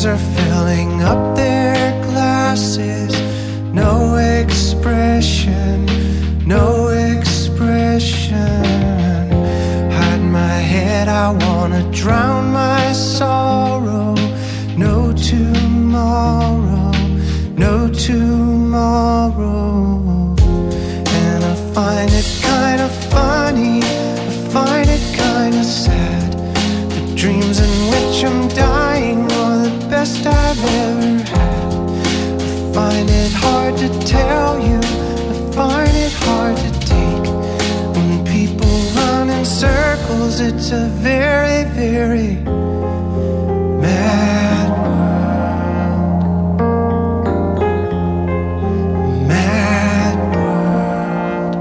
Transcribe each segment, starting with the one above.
tears are filling up their glasses. No expression, no expression. Hide my head, I wanna drown my sorrow. No tomorrow, no tomorrow. And I find it kind of funny, I find it kind of sad. The dreams in which I'm dying are the best I've ever had. I find it hard to tell you, I find it hard to take. When people run in circles, it's a very, very mad world. Mad world.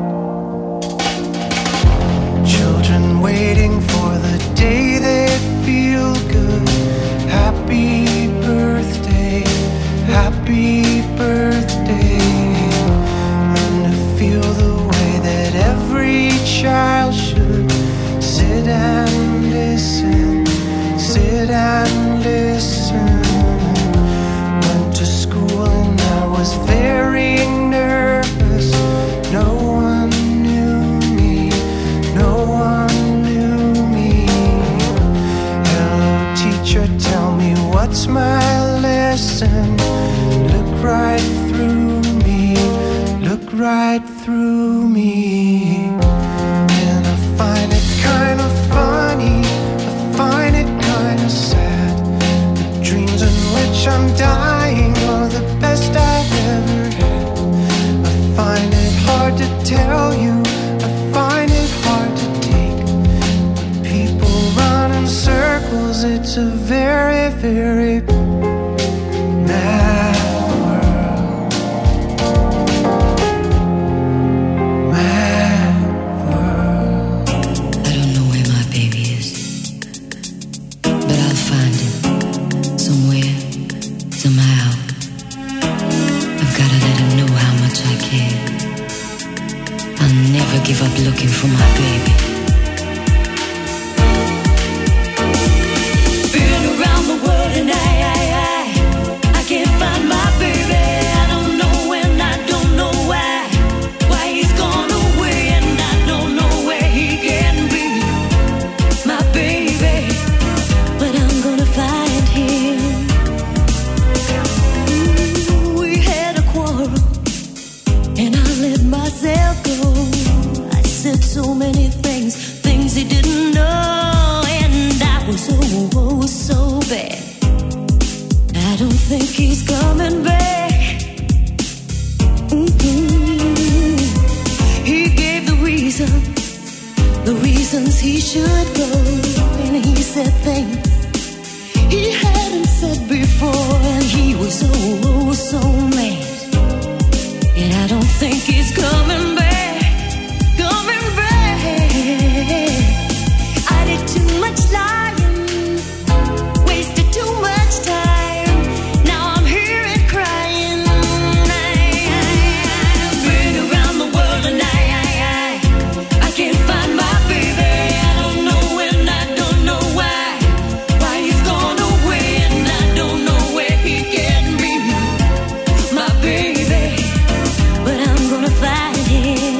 Children waiting for the day they feel good. Happy birthday, happy birthday. And to feel the way that every child should. Sit and listen, sit and listen. Went to school and I was very nervous. No one knew me, no one knew me. Hello teacher, tell me what's my lesson. Look right through me, look right through me. And I find it kind of funny, I find it kind of sad. The dreams in which I'm dying are the best I've ever had. I find it hard to tell you, I find it hard to take. When people run in circles, it's a very, very mad world. Mad world. I don't know where my baby is, but I'll find him somewhere, somehow. I've gotta let him know how much I care. I'll never give up looking for my baby. Been around the world and I can't find my baby. I don't know when, I don't know why he's gone away, and I don't know where he can be. My baby, but I'm gonna find him. We had a quarrel, and I let myself go. I said so many things he didn't know, and I was so bad. I don't think he's coming back. He gave the reasons he should go, and he said things he hadn't said before, and he was so mad. And I don't think he's coming back, coming back. I did too much lying, wasted too much time. Now I'm here and crying. I've been around the world and I can't find my baby. I don't know when, I don't know why he's gone away, and I don't know where he can be. My baby, but I'm gonna find him.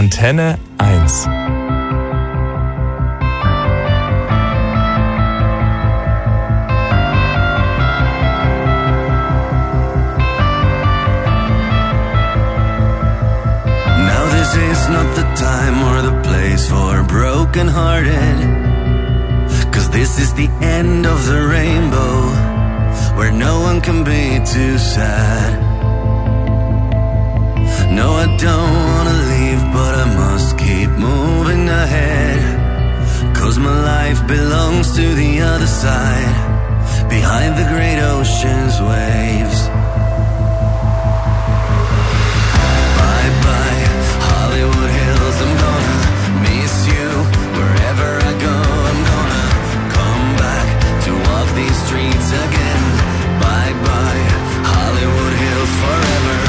Antenne 1. This is not the time or the place for broken-hearted, 'cause this is the end of the rainbow, where no one can be too sad. No, I don't wanna leave, but I must keep moving ahead, 'cause my life belongs to the other side, behind the great ocean's waves. Bye-bye, Hollywood Hills, I'm gonna miss you. Wherever I go, I'm gonna come back to walk these streets again. Bye-bye, Hollywood Hills, forever.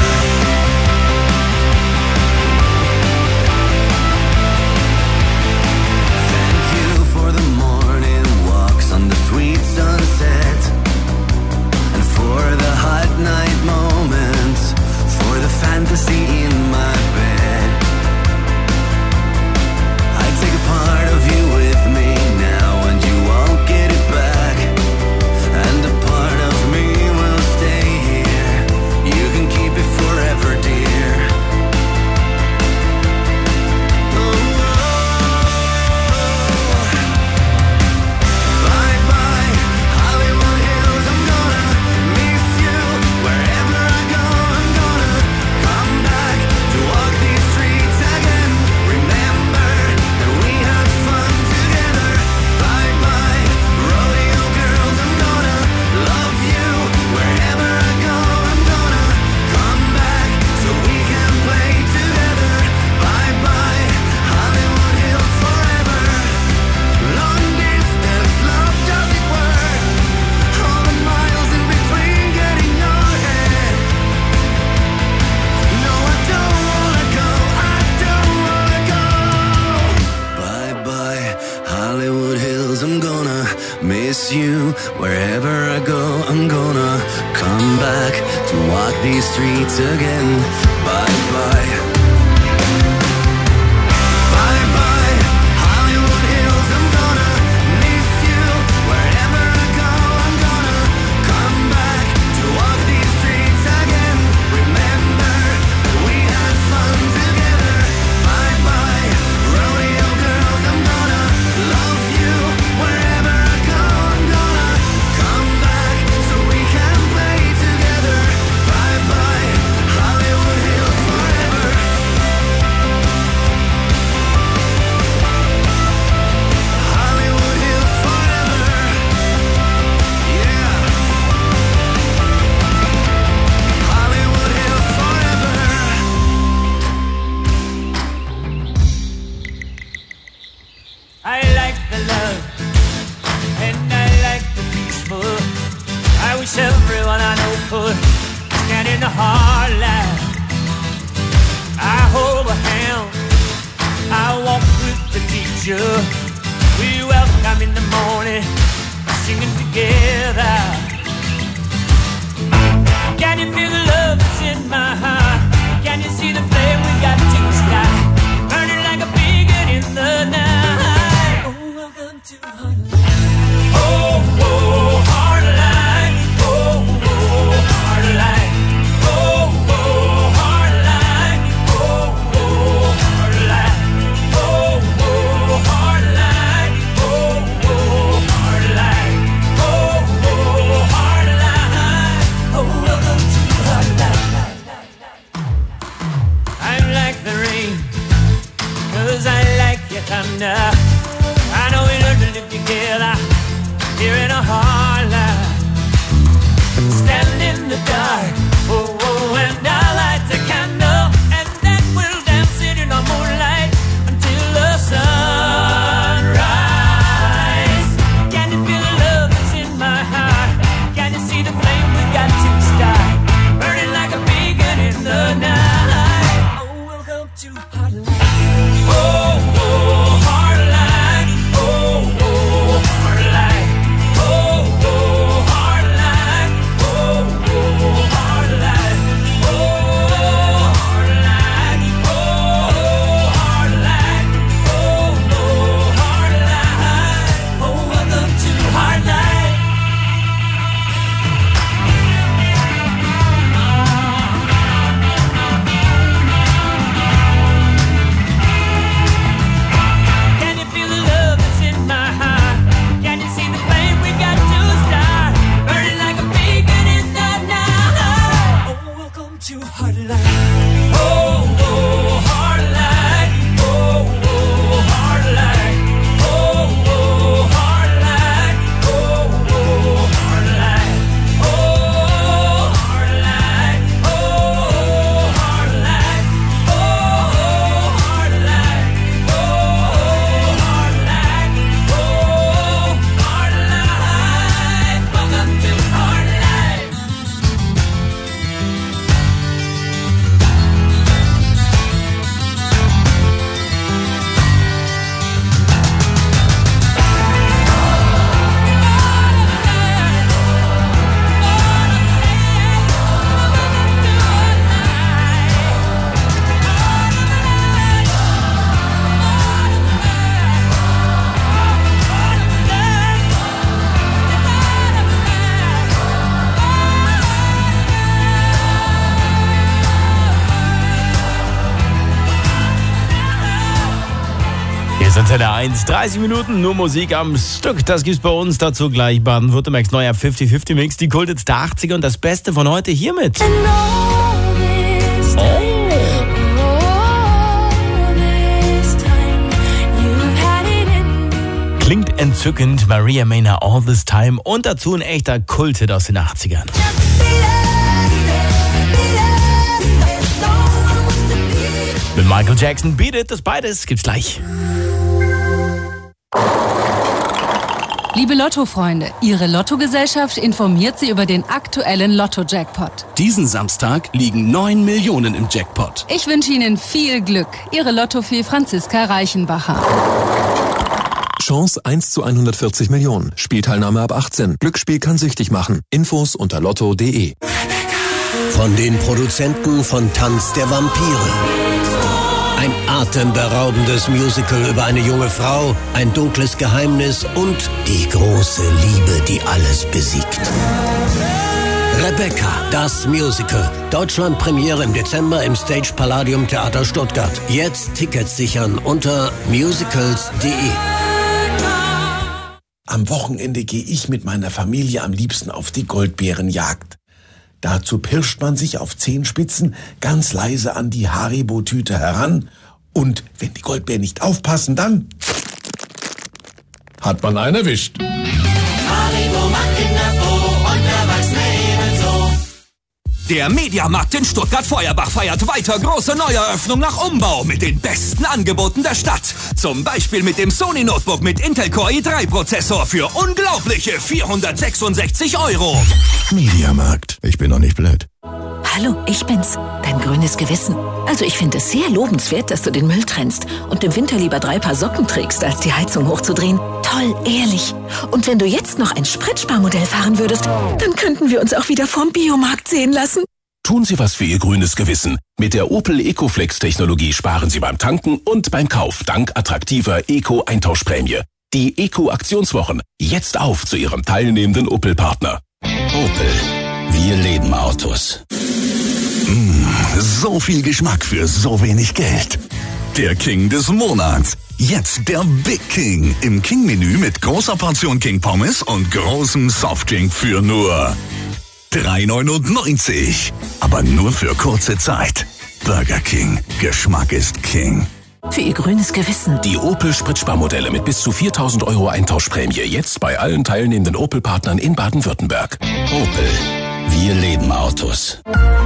Thank you for the morning walks on the sweet sunset, and for the hot night moments, for the fantasy in my bed. I take a part of you with me now, and you won't get it back, and a part of me will stay here. You can keep it forever, dear. Bye-bye, Hollywood Hills, I'm gonna miss you. Wherever I go, I'm gonna come back to walk these streets again. Remember that we had fun together. Bye-bye, rodeo girls, I'm gonna love you. Wherever I go, I'm gonna come back so we can play together. Bye-bye, Hollywood Hills, forever. Long distance love, does it work? All the miles in between getting your head. No, I don't wanna go, I don't wanna go. Bye-bye, Hollywood Hills, I'm gonna miss you. Wherever I go, I'm gonna come back to walk these streets again. Bye-bye. Bye-bye, Hollywood Hills, I'm gonna miss you. Wherever I go, I'm gonna come back to walk these streets again. Remember that we had fun together. Bye-bye, rodeo girls, I'm gonna love you. Wherever I go, I'm gonna come back so we can play together. Bye-bye, Hollywood Hills, forever. Hollywood Hills, forever. Yeah. Hollywood Hills, forever. I like the love and I like the peaceful. I wish everyone I know could stand in the hard light. I hold a hand, I walk with the teacher. We welcome in the morning, singing together. Can you feel the love that's in my heart? Can you see the flame we got to the sky, burning like a beacon in the night? Oh, welcome to Heartline. Oh, oh, Heartline. Oh, oh, Heartline. Oh, oh, Heartline. Oh, oh, Heartline. Oh, oh, Heartline. Oh, oh, Heartline. Oh, oh, Heartline. Oh, welcome to Heartline. I'm like the rain, 'cause I like your thunder. I know we learned to live together here in a hard life. Stand in the dark, oh, oh, and I'll light a candle, and then we'll dance it in the moonlight until the sunrise. Can you feel the love that's in my heart? Can you see the flame we got to start, burning like a beacon in the night? Oh, welcome to Heartland. Oh, oh, Heartland. Antenne 1, 30 Minuten, nur Musik am Stück. Das gibt's bei uns. Dazu gleich Baden-Württembergs neuer 50-50-Mix. Die Kulthits der 80er und das Beste von heute hiermit. Klingt entzückend, Maria Maynard, All This Time. Und dazu ein echter Kulthit aus den 80ern. Mit Michael Jackson, Beat It, das beides gibt's gleich. Liebe Lotto-Freunde, Ihre Lottogesellschaft informiert Sie über den aktuellen Lotto-Jackpot. Diesen Samstag liegen 9 Millionen im Jackpot. Ich wünsche Ihnen viel Glück. Ihre Lottofee Franziska Reichenbacher. Chance 1 zu 140 Millionen. Spielteilnahme ab 18. Glücksspiel kann süchtig machen. Infos unter lotto.de. Von den Produzenten von Tanz der Vampire. Ein atemberaubendes Musical über eine junge Frau, ein dunkles Geheimnis und die große Liebe, die alles besiegt. Rebecca, das Musical. Deutschlandpremiere im Dezember im Stage Palladium Theater Stuttgart. Jetzt Tickets sichern unter musicals.de. Am Wochenende gehe ich mit meiner Familie am liebsten auf die Goldbeerenjagd. Dazu pirscht man sich auf Zehenspitzen ganz leise an die Haribo-Tüte heran und wenn die Goldbeeren nicht aufpassen, dann hat man einen erwischt. Haribo macht Kinder froh und Erwachsene ebenso. Der Mediamarkt in Stuttgart-Feuerbach feiert weiter große Neueröffnung nach Umbau mit den besten Angeboten der Stadt. Zum Beispiel mit dem Sony Notebook mit Intel Core i3-Prozessor für unglaubliche 466 €. Mediamarkt. Ich bin doch nicht blöd. Hallo, ich bin's, dein grünes Gewissen. Also ich finde es sehr lobenswert, dass du den Müll trennst und im Winter lieber 3 Paar Socken trägst, als die Heizung hochzudrehen. Toll, ehrlich. Und wenn du jetzt noch ein Spritsparmodell fahren würdest, dann könnten wir uns auch wieder vorm Biomarkt sehen lassen. Tun Sie was für Ihr grünes Gewissen. Mit der Opel Ecoflex-Technologie sparen Sie beim Tanken und beim Kauf dank attraktiver Eco-Eintauschprämie. Die Eco-Aktionswochen. Jetzt auf zu Ihrem teilnehmenden Opel-Partner. Opel. Wir leben Autos. So viel Geschmack für so wenig Geld. Der King des Monats. Jetzt der Big King im King-Menü mit großer Portion King Pommes und großem Softdrink für nur 3,99. Aber nur für kurze Zeit. Burger King. Geschmack ist King. Für Ihr grünes Gewissen. Die Opel Spritsparmodelle mit bis zu 4.000 € Eintauschprämie. Jetzt bei allen teilnehmenden Opel-Partnern in Baden-Württemberg. Opel. Wir leben Autos.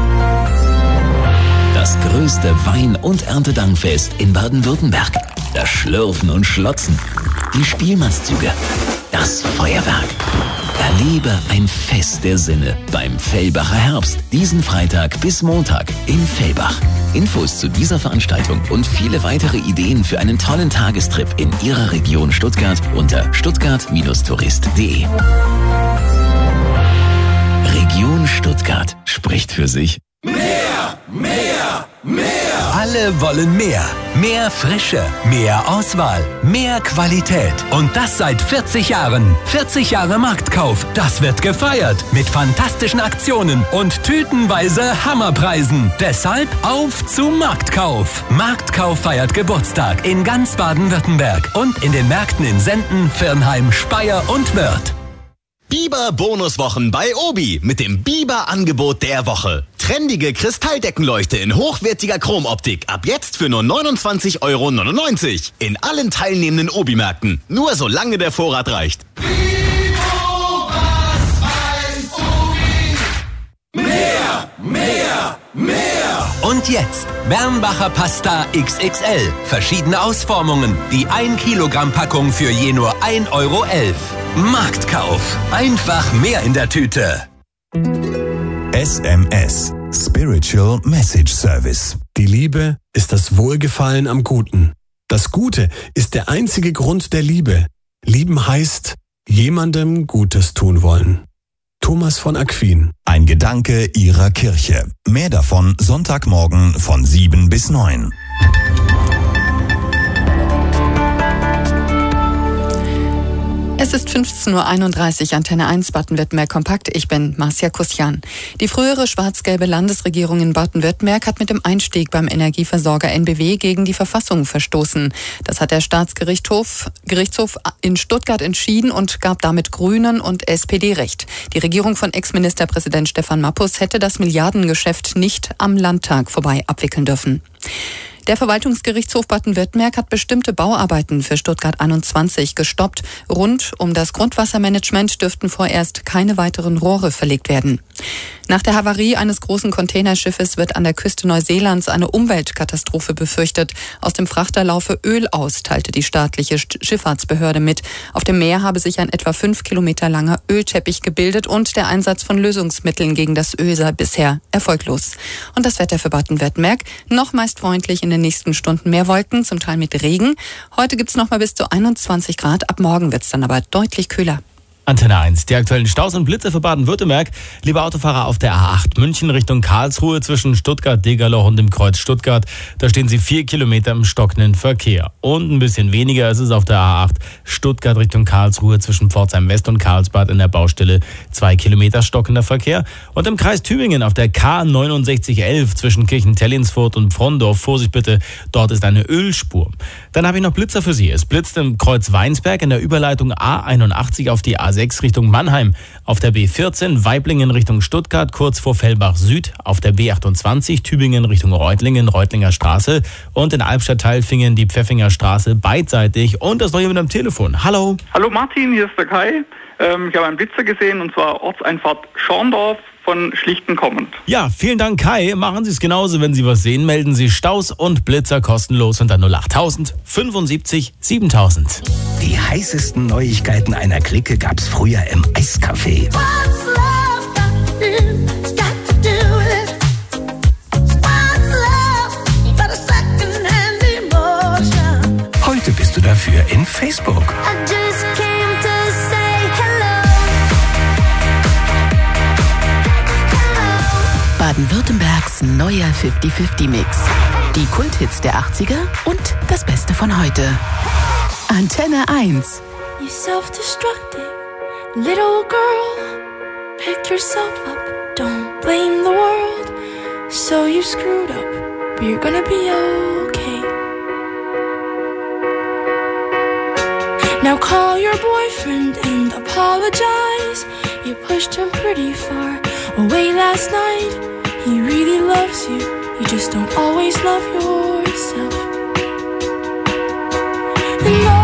Das größte Wein- und Erntedankfest in Baden-Württemberg. Das Schlürfen und Schlotzen. Die Spielmannszüge. Das Feuerwerk. Erlebe ein Fest der Sinne beim Fellbacher Herbst. Diesen Freitag bis Montag in Fellbach. Infos zu dieser Veranstaltung und viele weitere Ideen für einen tollen Tagestrip in Ihrer Region Stuttgart unter stuttgart-tourist.de. Region Stuttgart spricht für sich. Mehr, mehr, mehr. Alle wollen mehr. Mehr Frische, mehr Auswahl, mehr Qualität. Und das seit 40 Jahren. 40 Jahre Marktkauf. Das wird gefeiert. Mit fantastischen Aktionen und tütenweise Hammerpreisen. Deshalb auf zu Marktkauf. Marktkauf feiert Geburtstag in ganz Baden-Württemberg und in den Märkten in Senden, Virnheim, Speyer und Wörth. Biber-Bonuswochen bei Obi mit dem Biber-Angebot der Woche. Trendige Kristalldeckenleuchte in hochwertiger Chromoptik ab jetzt für nur 29,99 € in allen teilnehmenden Obi-Märkten. Nur solange der Vorrat reicht. Mehr, mehr, mehr. Und jetzt Bernbacher Pasta XXL. Verschiedene Ausformungen. Die 1 Kilogramm Packung für je nur 1,11 €. Marktkauf. Einfach mehr in der Tüte. SMS. Spiritual Message Service. Die Liebe ist das Wohlgefallen am Guten. Das Gute ist der einzige Grund der Liebe. Lieben heißt, jemandem Gutes tun wollen. Thomas von Aquin. Ein Gedanke Ihrer Kirche. Mehr davon Sonntagmorgen von 7 bis 9. Es ist 15.31 Uhr, Antenne 1 Baden-Württemberg Kompakt. Ich bin Marcia Kusjan. Die frühere schwarz-gelbe Landesregierung in Baden-Württemberg hat mit dem Einstieg beim Energieversorger NBW gegen die Verfassung verstoßen. Das hat der Staatsgerichtshof in Stuttgart entschieden und gab damit Grünen und SPD Recht. Die Regierung von Ex-Ministerpräsident Stefan Mappus hätte das Milliardengeschäft nicht am Landtag vorbei abwickeln dürfen. Der Verwaltungsgerichtshof Baden-Württemberg hat bestimmte Bauarbeiten für Stuttgart 21 gestoppt. Rund um das Grundwassermanagement dürften vorerst keine weiteren Rohre verlegt werden. Nach der Havarie eines großen Containerschiffes wird an der Küste Neuseelands eine Umweltkatastrophe befürchtet. Aus dem Frachter laufe Öl aus, teilte die staatliche Schifffahrtsbehörde mit. Auf dem Meer habe sich ein etwa 5 Kilometer langer Ölteppich gebildet und der Einsatz von Lösungsmitteln gegen das Öl sei bisher erfolglos. Und das Wetter für Baden-Württemberg noch meist freundlich, in den nächsten Stunden mehr Wolken, zum Teil mit Regen. Heute gibt es noch mal bis zu 21 Grad, ab morgen wird es dann aber deutlich kühler. Antenne 1, die aktuellen Staus und Blitze für Baden-Württemberg. Liebe Autofahrer auf der A8 München Richtung Karlsruhe zwischen Stuttgart-Degerloch und dem Kreuz Stuttgart. Da stehen Sie 4 Kilometer im stockenden Verkehr. Und ein bisschen weniger ist es auf der A8 Stuttgart Richtung Karlsruhe zwischen Pforzheim West und Karlsbad in der Baustelle. 2 Kilometer stockender Verkehr. Und im Kreis Tübingen auf der K6911 zwischen Kirchentellensfurt und Pfrondorf. Vorsicht bitte, dort ist eine Ölspur. Dann habe ich noch Blitzer für Sie. Es blitzt im Kreuz Weinsberg in der Überleitung A81 auf die A6 Richtung Mannheim, auf der B14 Weiblingen Richtung Stuttgart, kurz vor Fellbach Süd, auf der B28 Tübingen Richtung Reutlingen, Reutlinger Straße und in Albstadt-Teilfingen die Pfeffinger Straße beidseitig. Und das noch jemand am Telefon. Hallo. Hallo Martin, hier ist der Kai. Ich habe einen Blitzer gesehen und zwar Ortseinfahrt Schorndorf von Schlichten kommend. Ja, vielen Dank Kai. Machen Sie es genauso, wenn Sie was sehen. Melden Sie Staus und Blitzer kostenlos unter 08000 75 7000. Die heißesten Neuigkeiten einer Clique gab's früher im Eiscafé. Heute bist du dafür in Facebook. Baden-Württembergs neuer 50-50-Mix. Die Kulthits der 80er und das Beste von heute. Antenne 1. You self-destructive little girl. Pick yourself up, don't blame the world. So you screwed up, but you're gonna be okay. Now call your boyfriend and apologize. You pushed him pretty far away last night. He really loves you, you just don't always love yourself. And